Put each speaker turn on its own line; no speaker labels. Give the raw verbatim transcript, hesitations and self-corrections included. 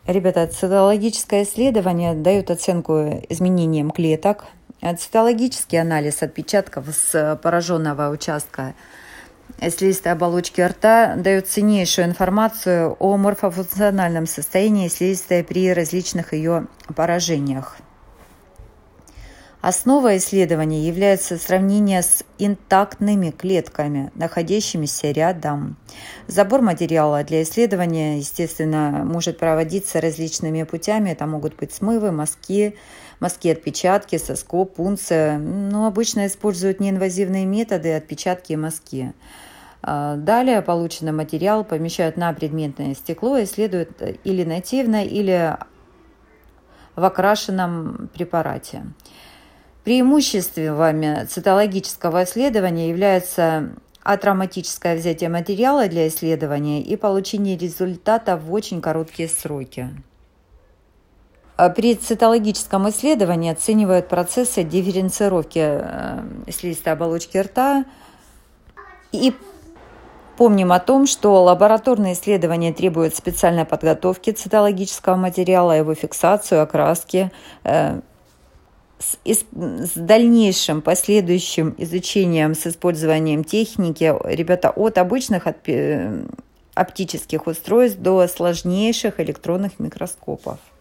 Ребята, цитологическое исследование дает оценку изменениям клеток. Цитологический анализ отпечатков с пораженного участка слизистой оболочки рта дает ценнейшую информацию о морфофункциональном состоянии слизистой при различных ее поражениях. Основой исследования является сравнение с интактными клетками, находящимися рядом. Забор материала для исследования, естественно, может проводиться различными путями. Это могут быть смывы, мазки, мазки-отпечатки, соскоб, пункция. Но обычно используют неинвазивные методы, отпечатки и мазки. Далее полученный материал помещают на предметное стекло и исследуют или нативно, или в окрашенном препарате. Преимуществами цитологического исследования является атравматическое взятие материала для исследования и получение результата в очень короткие сроки. При цитологическом исследовании оценивают процессы дифференцировки слизистой оболочки рта. И помним о том, что лабораторные исследования требуют специальной подготовки цитологического материала, его фиксацию, окраски. С, с дальнейшим последующим изучением с использованием техники, ребята, от обычных от, оптических устройств до сложнейших электронных микроскопов.